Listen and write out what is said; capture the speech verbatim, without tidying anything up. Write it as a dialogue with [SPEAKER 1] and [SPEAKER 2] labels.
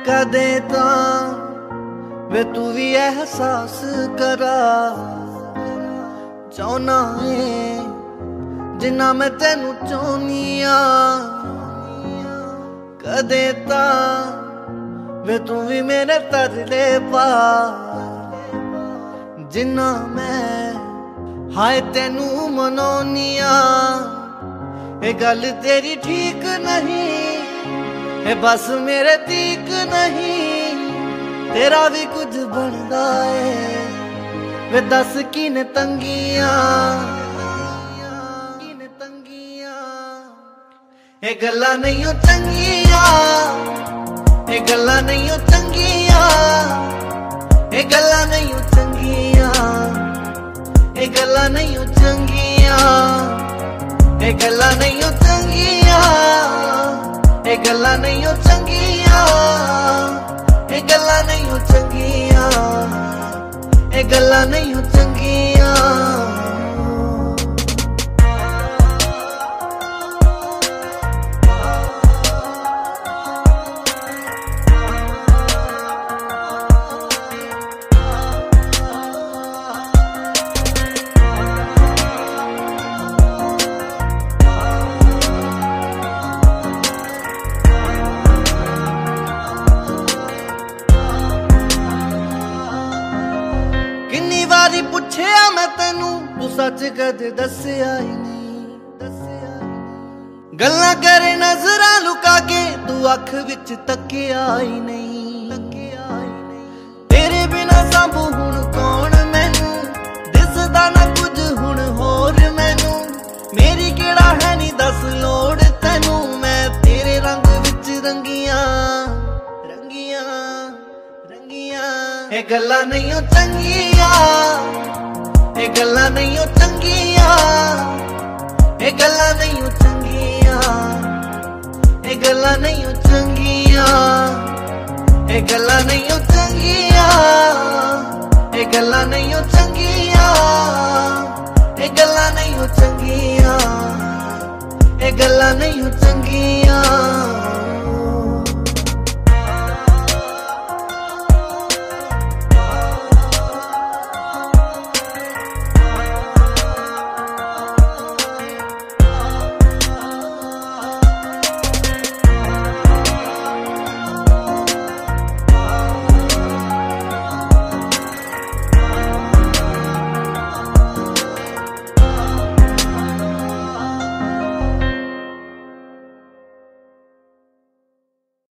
[SPEAKER 1] कदे तां वे तू भी एहसास करा चाहना है जिन्ना मैं तेनू चाहनी आ। कदे तां वे तू भी मेरे तरले पा जिन्ना मैं हाय तेनू मनाउनी आ। ये गल तेरी ठीक नहीं, ये बस मेरे तीक नहीं, तेरा भी कुछ बनदा है वे दस किने तंगियां किने तंगियां। ये गल्लां नहीं हो चंगियां, ये गल्लां नहीं हो चंगियां, ये गल्लां नहीं हो चंगियां, ये गल्लां नहीं हो चंगियां, ये गल्लां नहीं हो चंगियां, ये गल्लां नहीं हो चंगियां, ये गल्लां नहीं हो चंगियां, ये गल्लां नहीं हो चंगियां। पुछया मैं तेनू तू सच कदे दस्या ही नहीं, दस्या ही नहीं। गल्लां करे नजरां लुका के तू अख विच तकिया ही नहीं, तकिया ही नहीं। तेरे बिना सांभू हुण कौन मैनू, दिसदा ना कुछ हुण होर मैनू। मेरी केड़ा है नी दस लोड़ तैनू, मैं तेरे रंग विच रंगियां रंगियां रंगियां। ये गल्लां नहीं हो चंगियां, ये गल्लां नहीं हो चंगियां, ये गल्लां नहीं हो चंगियां, ये गल्लां नहीं हो चंगियां, ये गल्लां नहीं हो चंगियां, ये गल्लां नहीं हो चंगियां, ये गल्लां नहीं हो चंगियां, ये गल्लां नहीं हो चंगियां।